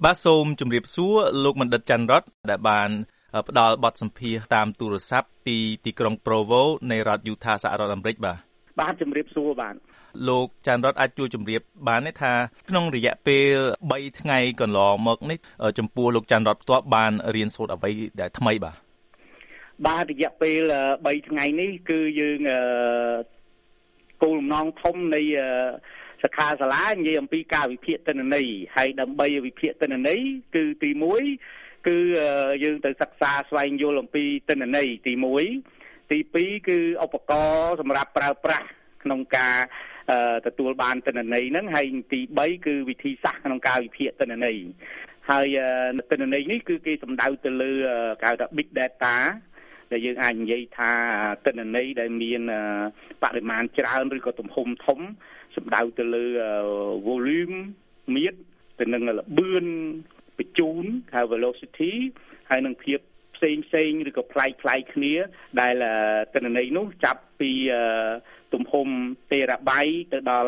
បាទសូមជម្រាបសួរលោកបណ្ឌិតច័ន្ទរតដែលបានផ្ដល់បទសម្ភាសន៍តាមទូរស័ព្ទពីទីក្រុង Provo នៃរដ្ឋ Utah សហរដ្ឋអាមេរិកបាទជម្រាបសួរបាទលោកច័ន្ទរតអាចជួយជម្រាបបានទេថាក្នុងរយៈពេល3ថ្ងៃកន្លងមកនេះចំពោះលោកច័ន្ទរតផ្ទាល់បានរៀនសូត្រអ្វីដែលថ្មីបាទរយៈពេល3ថ្ងៃនេះគឺយើងគោលបំណងធំនៃសិក្ខាសាលានិយាយអំពីការវិភាគទិន្នន័យហើយដើម្បីវិភាគទិន្នន័យគឺទី1គឺយើងទៅសិក្សាស្វែងយល់អំពីទិន្នន័យទី1ទី2គឺឧបករណ៍សម្រាប់ប្រើប្រាស់ក្នុងការទទួលបានទិន្នន័យហ្នឹងហើយទី3គឺវិធីសាស្ត្រក្នុងការវិភាគទិន្នន័យហើយទិន្នន័យនេះគឺគេសំដៅទៅលើគេហៅថា big data ដែលយើងអាចនិយាយថាទិន្នន័យដែលមានបរិមាណច្រើនឬក៏ទំហំធំសំដៅទៅលើ volume មាត្រទៅនឹងល្បឿនបញ្ជូនហៅ velocity ហើយនឹងភាពផ្សេងឬក៏ប្លែកគ្នាដែលទិន្នន័យនោះចាប់ពីទំហំ terabyte ទៅដល់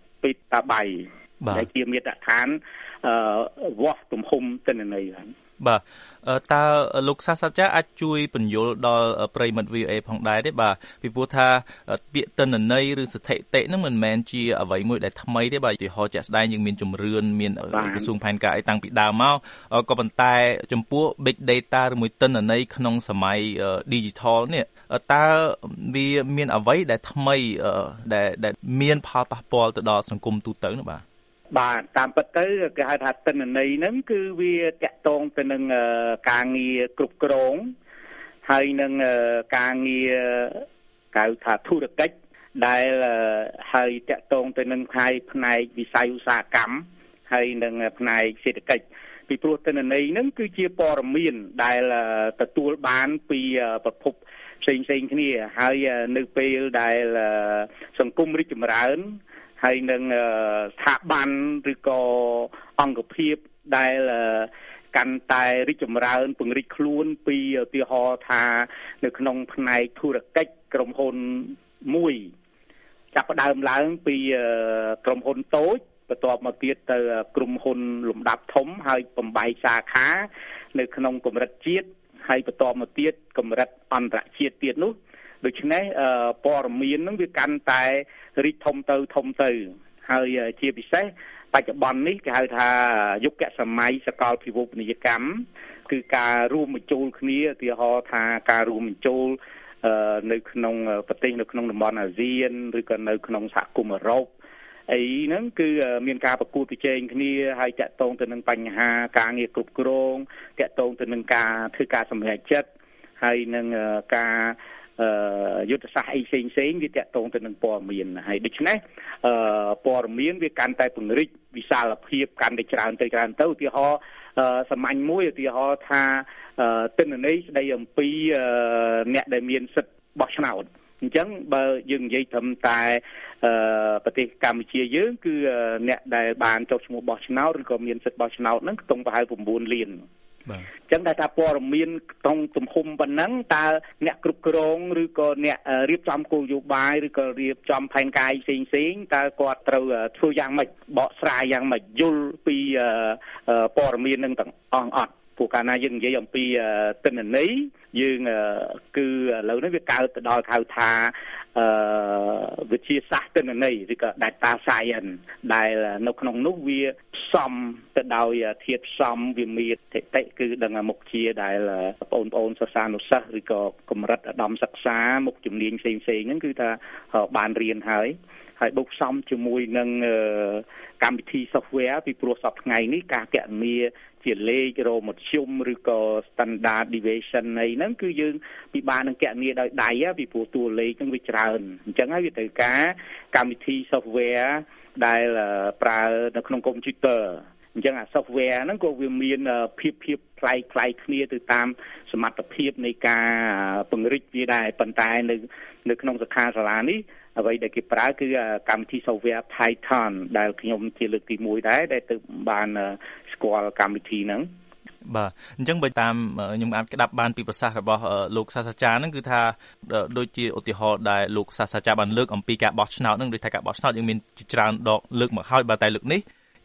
petabyte ដែលជាមាត្រដ្ឋានវាស់ទំហំទិន្នន័យហ្នឹងបាទតើលោកសាស្ត្រាចារ្យអាចជួយពន្យល់ដល់ប្រិយមិត្ត VOA ផងដែរទេបាទពីព្រោះថាពាក្យទិន្នន័យឬស្ថិតិហ្នឹងមិនមែនជាអ្វីមួយដែលថ្មីទេបាទឧទាហរណ៍ជាក់ស្ដែងយើងមានជំរឿនមានក្រសួងផែនការអីតាំងពីដើមមកក៏ប៉ុន្តែចំពោះ big data ឬមួយទិន្នន័យក្នុងសម័យ digital នេះតើវាមានអ្វីដែលថ្មីដែលមានផលប៉ះពាល់ទៅដល់សង្គមទូទៅនោះបាទតាមពិតទៅគេហៅថាទិន្នន័យហ្នឹងគឺវាតាក់ទងទៅនឹងការងារគ្រប់គ្រងហើយនឹងការងារគេហៅថាធុរកិច្ចដែលហើយតាក់ទងទៅនឹងផ្នែកវិស័យឧស្សាហកម្មហើយនឹងផ្នែកសេដ្ឋកិច្ចពីព្រោះទិន្នន័យហ្នឹងគឺជាព័ត៌មានដែលទទួលបានពីប្រភពផ្សេងគ្នាហើយនៅពេលដែលសង្គមរីកចម្រើនហើយនឹងស្ថាប័នឬក៏អង្គភាពដែលកាន់តែរីកចម្រើនពង្រីកខ្លួនពីឧទាហរណ៍ថានៅក្នុងផ្នែកធុរកិច្ចក្រុមហ៊ុនមួយចាប់ផ្ដើមឡើងពីក្រុមហ៊ុនតូចបន្ទាប់មកទៀតទៅក្រុមហ៊ុនលំដាប់ធំហើយបំបែកសាខានៅក្នុងកម្រិតជាតិហើយបន្ទាប់មកទៀតកម្រិតអន្តរជាតិទៀតនោះដូច្នេះព័ត៌មាននឹងវាកាន់តែរីកធំទៅហើយជាពិសេសបច្ចុប្បន្ននេះគេហៅថាយុគសម័យសកលពិភពនីយកម្មគឺការរួមបញ្ចូលគ្នាឧទាហរណ៍ថាការរួមបញ្ចូលនៅក្នុងប្រទេសនៅក្នុងតំបន់អាស៊ានឬក៏នៅក្នុងសហគមន៍អឺរ៉ុបអីហ្នឹងគឺមានការប្រកួតប្រជែងគ្នាហើយតាក់ទងទៅនឹងបញ្ហាការងារគ្រប់គ្រងតាក់ទងទៅនឹងការធ្វើការសម្រេចចិត្តហើយនឹងការយុទ្ធសាស្ត្រអីផ្សេងវាតាក់ទងទៅនឹងព័ត៌មានហើយដូច្នេះព័ត៌មានវាកាន់តែពង្រីកវិសាលភាពកាន់តែច្រើនទៅឧទាហរណ៍សាមញ្ញមួយឧទាហរណ៍ថាទិន្នន័យស្ដីអំពីអ្នកដែលមានសិទ្ធិបោះឆ្នោតអញ្ចឹងបើយើងនិយាយត្រឹមតែប្រទេសកម្ពុជាយើងគឺអ្នកដែលបានចុះឈ្មោះបោះឆ្នោតឬក៏មានសិទ្ធិបោះឆ្នោតហ្នឹងខ្ទង់ប្រហែល9លានបាទអញ្ចឹងថាព័ត៌មានក្នុងទំហំប៉ុណ្ណឹងតើអ្នកគ្រប់គ្រងឬក៏អ្នករៀបចំគោលនយោបាយឬក៏រៀបចំផែនការផ្សេងតើគាត់ត្រូវធ្វើយ៉ាងម៉េចបកស្រាយយ៉ាងម៉េចយល់ពីព័ត៌មាននឹងទាំងអស់ព្រោះកាលណាយើងនិយាយអំពីទិន្នន័យយើងគឺឥឡូវនេះវាកើតទៅដល់ហៅថាវិទ្យាសាស្ត្រទិន្នន័យឬក៏ data science ដែលនៅក្នុងនោះវាផ្សំទៅដោយធាតុផ្សំវាមានស្ថិតិគឺដឹងមុខជាដែលបងប្អូនសិស្សានុសិស្សឬក៏កម្រិតឧត្តមសិក្សាមុខជំនាញផ្សេងហ្នឹងគឺថាបានរៀនហើយបូកផ្សំជាមួយនឹងកម្មវិធី software ពីព្រោះសប្តាហ៍ថ្ងៃនេះការគណនាជាលេខរមធ្យមឬក៏ standard deviation នៃហ្នឹងគឺយើងពិបាកនឹងគណនាដោយដៃពីព្រោះតួលេខហ្នឹងវាច្រើនអញ្ចឹងហើយវាត្រូវការកម្មវិធី software ដែលប្រើនៅក្នុងកុំព្យូទ័រអញ្ចឹងអា software ហ្នឹងក៏វាមានភាពប្លែកគ្នាទៅតាមសមត្ថភាពនៃការពង្រីកវាដែរប៉ុន្តែនៅក្នុងសិក្ខាសាលានេះអ្វីដែលគេប្រើគឺកម្មវិធី software Python ដែលខ្ញុំជាលើកទី1ដែរដែលទៅបានស្គាល់កម្មវិធីហ្នឹងបាទអញ្ចឹងបើតាមខ្ញុំអាចក្តាប់បានពីប្រសាសន៍របស់លោកសាស្ត្រាចារ្យហ្នឹងគឺថាដូចជាឧទាហរណ៍ដែលលោកសាស្ត្រាចារ្យបានលើកអំពីការបោះឆ្នោតហ្នឹងដូចថាការបោះឆ្នោតយើងមានច្រើនដកលើកមកហើយបើតែលើកនេះ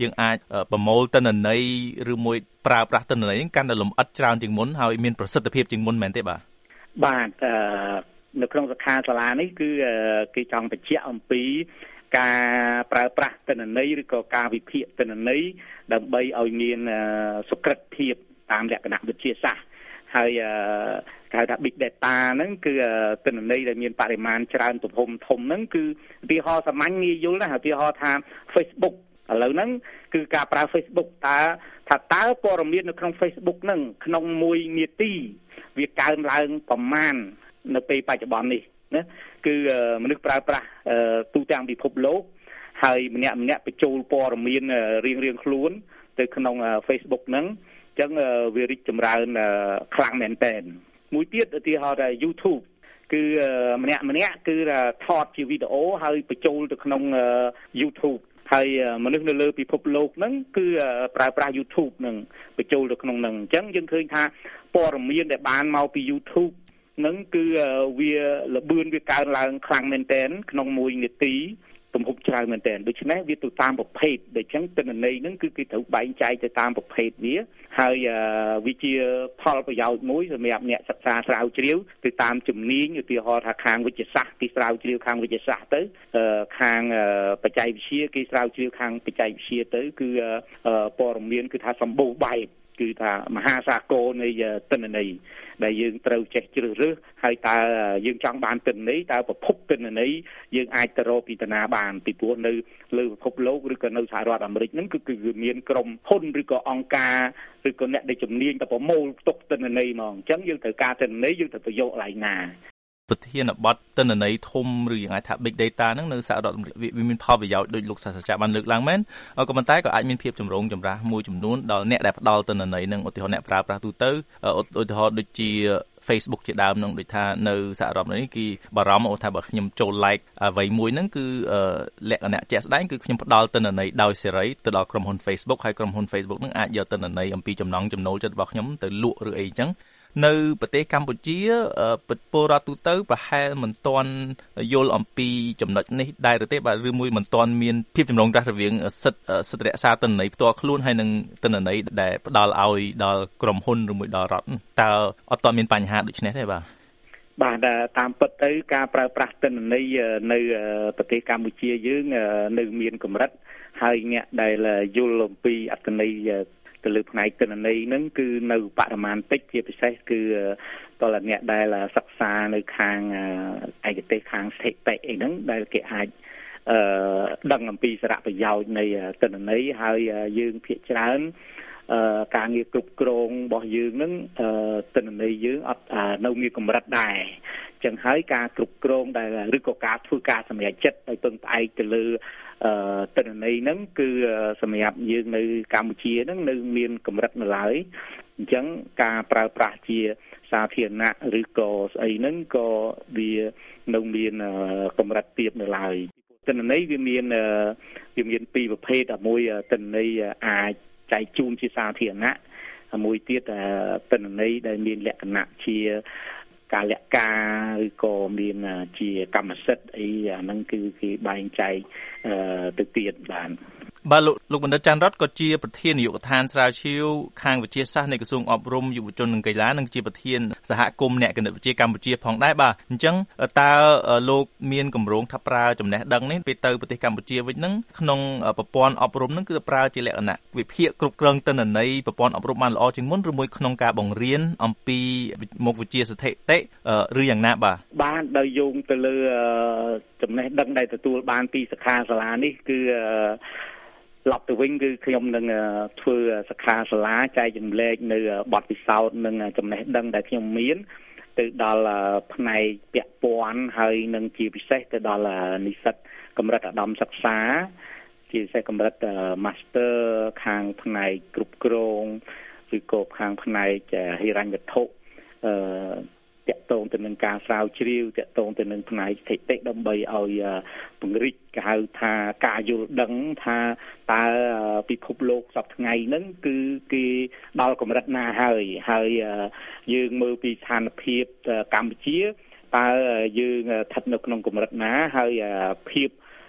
យើងអាចប្រមូលទិន្នន័យឬមួយប្រើប្រាស់ទិន្នន័យហ្នឹងកាន់តែលម្អិតច្រើនជាងមុនហើយមានប្រសិទ្ធភាពជាងមុនមែនទេបាទបាទនៅក្នុងសិក្ខាសាលានេះគឺគេចង់បញ្ជាក់អំពីការប្រើប្រាស់ទិន្នន័យឬក៏ការវិភាគទិន្នន័យដើម្បីឲ្យមានសុក្រិតភាពតាមលក្ខណៈវិទ្យាសាស្ត្រហើយគេហៅថា big data ហ្នឹងគឺទិន្នន័យដែលមានបរិមាណច្រើនទំហំធំហ្នឹងគឺឧទាហរណ៍សាមញ្ញងាយយល់ណាស់ឧទាហរណ៍ថា Facebook ឥឡូវហ្នឹងគឺការប្រើ Facebook តើព័ត៌មាននៅក្នុង Facebook ហ្នឹងក្នុង1នាទីវាកើនឡើងប្រមាណនៅពេលបច្ចុប្បន្ននេះណាគឺមនុស្សប្រើប្រាស់ទូទាំងពិភពលោកហើយម្នាក់បញ្ចូលព័ត៌មានរៀងៗខ្លួនទៅក្នុង Facebook ហ្នឹងអញ្ចឹងវារីកចម្រើនខ្លាំងមែនទែនមួយទៀតឧទាហរណ៍ថា YouTube គឺម្នាក់គឺថតជាវីដេអូហើយបញ្ចូលទៅក្នុង YouTube ហើយមនុស្សនៅលើពិភពលោកហ្នឹងគឺប្រើប្រាស់ YouTube ហ្នឹងបញ្ចូលទៅក្នុងហ្នឹងអញ្ចឹងយើងឃើញថាព័ត៌មានដែលបានមកពី YouTube ហ្នឹងគឺវាលបឿនវាកើនឡើងខ្លាំងមែនទែនក្នុង1នាទីទំហំច្រើនមែនទែនដូច្នេះវាទៅតាមប្រភេទដូច្នេះទិន្នន័យហ្នឹងគឺគេត្រូវបែងចែកទៅតាមប្រភេទវាហើយវាជាផលប្រយោជន៍មួយសម្រាប់អ្នកសិក្សាស្រាវជ្រាវទៅតាមជំនាញឧទាហរណ៍ថាខាងវិទ្យាសាស្ត្រគេស្រាវជ្រាវខាងវិទ្យាសាស្ត្រទៅខាងបច្ចេកវិទ្យាគេស្រាវជ្រាវខាងបច្ចេកវិទ្យាទៅគឺព័ត៌មានគឺថាសម្បូរបែបគឺថាមហាសាគរនៃទិន្នន័យដែលយើងត្រូវចេះជ្រើសរើសហើយតើយើងចង់បានទិន្នន័យតើប្រភពទិន្នន័យយើងអាចទៅរកពីតាណាបានពីព្រោះនៅលើពិភពលោកឬក៏នៅសហរដ្ឋអាមេរិកហ្នឹងគឺមានក្រុមហ៊ុនឬក៏អង្គការឬក៏អ្នកដែលជំនាញទៅប្រមូលផ្ទុកទិន្នន័យហ្មងអញ្ចឹងយើងត្រូវការទិន្នន័យយើងត្រូវប្រយោគកន្លែងណាប្រធានបទទិន្នន័យធំឬយ៉ាងណាថា big data ហ្នឹងនៅសហរដ្ឋអាមេរិកវាមានផលប្រយោជន៍ដោយលោកសាស្ត្រាចារ្យបានលើកឡើងមែនក៏ប៉ុន្តែក៏អាចមានភាពចម្រូងចម្រាសមួយចំនួនដល់អ្នកដែលផ្ដល់ទិន្នន័យហ្នឹងឧទាហរណ៍អ្នកប្រើប្រាស់ទូទៅឧទាហរណ៍ដូចជា Facebook ជាដើមហ្នឹងដូចថានៅសហរដ្ឋអាមេរិកគេបារម្ភថាបើខ្ញុំចូល like អ្វីមួយហ្នឹងគឺលក្ខណៈជាក់ស្ដែងគឺខ្ញុំផ្ដល់ទិន្នន័យដោយសេរីទៅដល់ក្រុមហ៊ុន Facebook ហើយក្រុមហ៊ុន Facebook ហ្នឹងអាចយកទិន្នន័យអំពីចំណង់ចំណូលចិត្តរបស់ខ្ញុំទៅលក់ឬអីចឹងនៅប្រទេសកម្ពុជាពលរដ្ឋទូទៅប្រហែលមិនទាន់យល់អំពីចំណុចនេះដែរទេបាទឬមួយមិនទាន់មានភាពចម្រូងចម្រាសរវាងសិទ្ធិរក្សាទិន្នន័យផ្ទាល់ខ្លួនហើយនិងទិន្នន័យដែលផ្ដល់ឲ្យដល់ក្រុមហ៊ុនឬមួយដល់រដ្ឋតើអត់ទាន់មានបញ្ហាដូចនេះទេបាទបាទតាមពិតទៅការប្រើប្រាស់ទិន្នន័យនៅប្រទេសកម្ពុជាយើងនៅមានកម្រិតហើយអ្នកដែលយល់អំពីអត្ថន័យទៅលើផ្នែកទិន្នន័យហ្នឹងគឺនៅបរិមាណតិចជាពិសេសគឺតើអ្នកដែលសិក្សានៅខាងឯកទេសខាងស្ថិតិអីហ្នឹងដែលគេអាចដឹងអំពីសារៈប្រយោជន៍នៃទិន្នន័យហើយយើងភាគច្រើនការងារគ្រប់គ្រងរបស់យើងហ្នឹងទិន្នន័យយើងអត់នៅមានកម្រិតដែរចឹងហើយការគ្រប់គ្រងដែលឬក៏ការធ្វើការសម្រេចចិត្តឲ្យពឹងផ្អែកទៅលើទិន្នន័យហ្នឹងគឺសម្រាប់យើងនៅកម្ពុជាហ្នឹងនៅមានកម្រិតនៅឡើយអញ្ចឹងការប្រើប្រាស់ជាសាធារណៈឬក៏ស្អីហ្នឹងក៏វានៅមានកម្រិតទាបនៅឡើយទិន្នន័យវាមានពីរប្រភេទមួយទិន្នន័យអាចចែកជូនជាសាធារណៈមួយទៀតទិន្នន័យដែលមានលក្ខណៈជាការលាក់ការឬក៏មានជាកម្មសិទ្ធិអីអាហ្នឹងគឺគេបែងចែកទៅទៀតបាទលោកបណ្ឌិតច័ន្ទរតក៏ជាប្រធាននាយកដ្ឋានស្រាវជ្រាវខាងវិទ្យាសាស្ត្រនៃក្រសួងអប់រំយុវជននិងកីឡានិងជាប្រធានសហគមន៍អ្នកគណិតវិទ្យាកម្ពុជាផងដែរបាទអញ្ចឹងតើលោកមានគម្រោងថាប្រើចំណេះដឹងនេះពេលទៅប្រទេសកម្ពុជាវិញហ្នឹងក្នុងប្រព័ន្ធអប់រំហ្នឹងគឺប្រើជាលក្ខណៈវិភាគគ្រប់គ្រងទិន្នន័យប្រព័ន្ធអប់រំបានល្អជាងមុនឬមួយក្នុងការបង្រៀនអំពីមុខវិជ្ជាស្ថិតិឬយ៉ាងណាបាទបានដោយយោងទៅលើចំណេះដឹងដែលទទួលបានពីសិក្ខាសាលានេះគឺឡប់ទៅវិញគឺខ្ញុំនឹងធ្វើសិក្ខាសាលាចែកចម្លែកនៅបទពិសោធន៍និងចំណេះដឹងដែលខ្ញុំមានទៅដល់ផ្នែកពាក់ព័ន្ធហើយនឹងជាពិសេសទៅដល់និស្សិតកម្រិតឧត្តមសិក្សាជាពិសេសកម្រិត Master ខាងផ្នែកគ្រប់គ្រងឬក៏ខាងផ្នែកហិរញ្ញវត្ថុតាក់ទងទៅនឹងការស្រាវជ្រាវតាក់ទងទៅនឹងផ្នែកស្ថិតិដើម្បីឲ្យពង្រីកគេហៅថាការយល់ដឹងថាតើពិភពលោកសប្តាហ៍ថ្ងៃហ្នឹងគឺគេដល់កម្រិតណាហើយយើងមើលពីស្ថានភាពកម្ពុជាតើយើងស្ថិតនៅក្នុងកម្រិតណាហើយភាព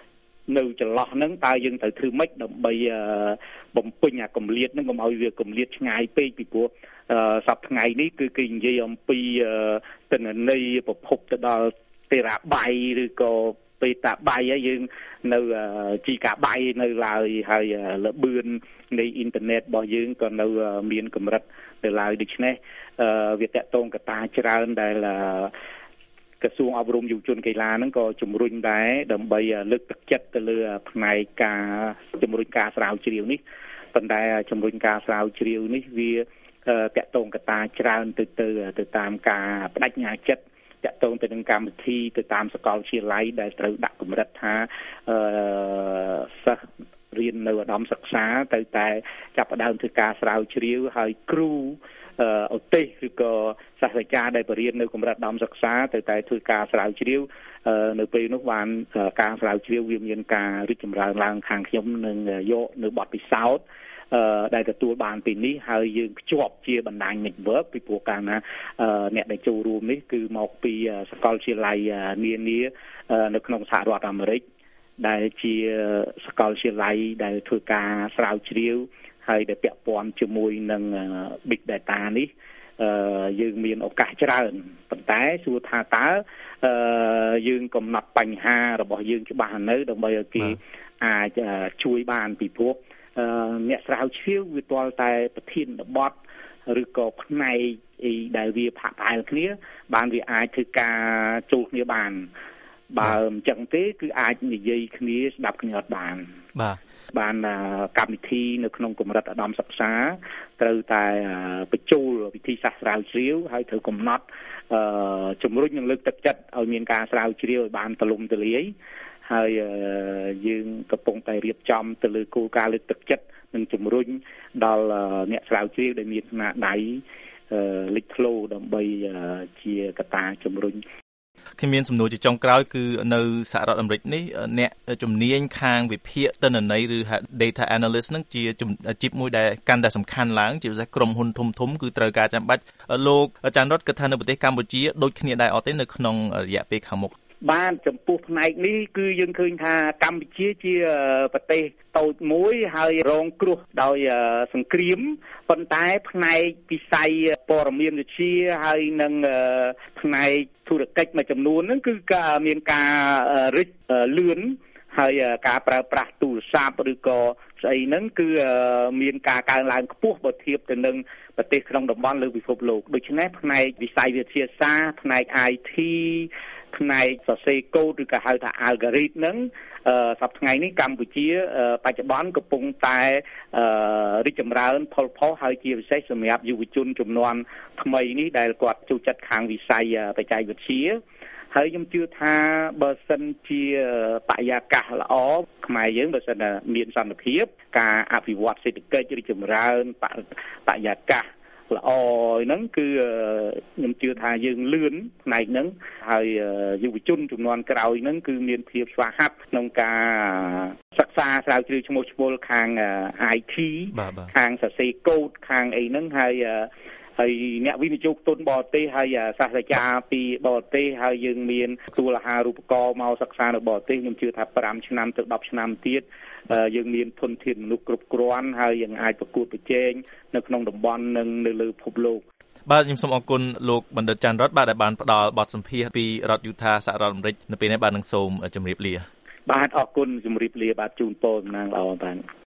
នៅចន្លោះហ្នឹងតើយើងត្រូវធ្វើម៉េចដើម្បីបំពេញអាគម្លាតហ្នឹងកុំឲ្យវាគម្លាតឆ្ងាយពេកពីព្រោះសប្តាហ៍ថ្ងៃនេះគឺគេនិយាយអំពីទិន្នន័យប្រភពទៅដល់តេរ៉ាបៃឬក៏បេតាបៃហើយយើងនៅជីកាបៃនៅឡើយហើយល្បឿននៃអ៊ីនធឺណិតរបស់យើងក៏នៅមានកម្រិតទៅឡើយដូច្នេះវាតកតងកត្តាច្រើនដែលក្រសួងអប់រំយុវជនកីឡាហ្នឹងក៏ជំរុញដែរដើម្បីលើកទឹកចិត្តទៅលើផ្នែកការជំរុញការស្រាវជ្រាវនេះប៉ុន្តែជំរុញការស្រាវជ្រាវនេះវាតកតងកត្តាច្រើនទៅតាមការបដិញ្ញាចិត្តតកតងទៅនឹងកម្មវិធីទៅតាមសាកលវិទ្យាល័យដែលត្រូវដាក់កម្រិតថាសិស្សរៀននៅឧត្តមសិក្សាទៅតែចាប់ផ្ដើមធ្វើការស្រាវជ្រាវហើយគ្រូឧទ្ទេសឬក៏សាស្ត្រាចារ្យដែលបរៀននៅកម្រិតឧត្តមសិក្សាទៅតែធ្វើការស្រាវជ្រាវនៅពេលនោះបានការស្រាវជ្រាវវាមានការរីកចម្រើនឡើងខាងខ្ញុំនឹងយកនៅបទពិសោធន៍ដែលទទួលបានពីនេះហើយយើងភ្ជាប់ជាបណ្ដាញ network ពីព្រោះកាលណាអ្នកដែលចូលរួមនេះគឺមកពីសាកលវិទ្យាល័យនានានៅក្នុងសហរដ្ឋអាមេរិកដែលជាសាកលវិទ្យាល័យដែលធ្វើការស្រាវជ្រាវហើយដែលពាក់ព័ន្ធជាមួយនឹង Big Data នេះយើងមានឱកាសច្រើនប៉ុន្តែសួរថាតើយើងកំណត់បញ្ហារបស់យើងច្បាស់នៅដើម្បីឲ្យគេអាចជួយបានពីព្រោះអ្នកស្រាវជ្រាវវាទាល់តែប្រធានបទឬក៏ផ្នែកអីដែលវាផាក់ផាយគ្នាបានវាអាចធ្វើការចូលគ្នាបានបើមិនចឹងទេគឺអាចនិយាយគ្នាស្ដាប់គ្នាអត់បានបានកម្មវិធីនៅក្នុងកម្រិតឧត្តមសិក្សាត្រូវតែបញ្ចូលវិធីសាស្ត្រស្រាវជ្រាវហើយត្រូវកំណត់ជំរុញនិងលើកទឹកចិត្តឲ្យមានការស្រាវជ្រាវឲ្យបានទូលំទូលាយហើយយើងកំពុងតែរៀបចំទៅលើគោលការណ៍លើកទឹកចិត្តនិងជំរុញដល់អ្នកស្រាវជ្រាវដែលមានស្នាដៃលេចធ្លោដើម្បីជាកត្តាជំរុញខ្ញុំមានសំណួរជាចុងក្រោយគឺនៅសហរដ្ឋអាមេរិកនេះអ្នកជំនាញខាងវិភាគទិន្នន័យឬ data analyst នឹងជាអាជីពមួយដែលកាន់តែសំខាន់ឡើងជាពិសេសក្រុមហ៊ុនធំៗគឺត្រូវការចាំបាច់លោកច័ន្ទរតគិតថានៅប្រទេសកម្ពុជាដូចគ្នាដែរអត់ទេនៅក្នុងរយៈពេលខាងមុខបានចំពោះផ្នែកនេះគឺយើងឃើញថាកម្ពុជាជាប្រទេសតូចមួយហើយរងគ្រោះដោយសង្គ្រាមប៉ុន្តែផ្នែកវិស័យព័ត៌មានវិទ្យាហើយនិងផ្នែកធុរកិច្ចមួយចំនួនហ្នឹងគឺមានការរីកលឿនហើយការប្រើប្រាស់ទូរស័ព្ទឬក៏ស្អីហ្នឹងគឺមានការកើនឡើងខ្ពស់បើធៀបទៅនឹងប្រទេសក្នុងតំបន់លើពិភពលោកដូច្នេះផ្នែកវិស័យវិទ្យាសាស្ត្រផ្នែក IT ផ្នែកសរសេរកូដឬក៏ហៅថា algorithm ហ្នឹងសប្តាហ៍ថ្ងៃនេះកម្ពុជាបច្ចុប្បន្នកំពុងតែរីកចម្រើនផលផុសហើយជាពិសេសសម្រាប់យុវជនជំនាន់ថ្មីនេះដែលគាត់ចូលចិត្តខាងវិស័យបច្ចេកវិទ្យាហើយខ្ញុំជឿថាបើសិនជាបរិយាកាសល្អខ្មែរយើងបើសិនមានសន្តិភាពការអភិវឌ្ឍសេដ្ឋកិច្ចរីកចម្រើនបរិយាកាសល្អហ្នឹងគឺខ្ញុំជឿថាយើងលឿនផ្នែកហ្នឹងហើយយុវជនជំនាន់ក្រោយហ្នឹងគឺមានភាពស្វាហាប់ក្នុងការសិក្សាស្រាវជ្រាវឈ្មោះឈ្មោលខាង IT ខាងសរសេរកូដខាងអីហ្នឹងហើយអ្នកវិនិយោគទុនបរទេសហើយសាស្ត្រាចារ្យពីបរទេសហើយយើងមានទូលអាហារូបករណ៍មកសិក្សានៅបរទេសខ្ញុំជឿថា5ឆ្នាំទៅ10ឆ្នាំទៀតយើងមានធនធានមនុស្សគ្រប់គ្រាន់ហើយយើងអាចប្រកួតប្រជែងនៅក្នុងតំបន់និងនៅលើពិភពលោកបាទខ្ញុំសូមអរគុណលោកបណ្ឌិតច័ន្ទរតបាទដែលបានផ្ដល់បទសម្ភាសន៍ពីរដ្ឋយូថាសហរដ្ឋអាមេរិកនៅពេលនេះបាទនឹងសូមជម្រាបលាបាទអរគុណជម្រាបលាបាទជូនពរតំណាងល្អបាទ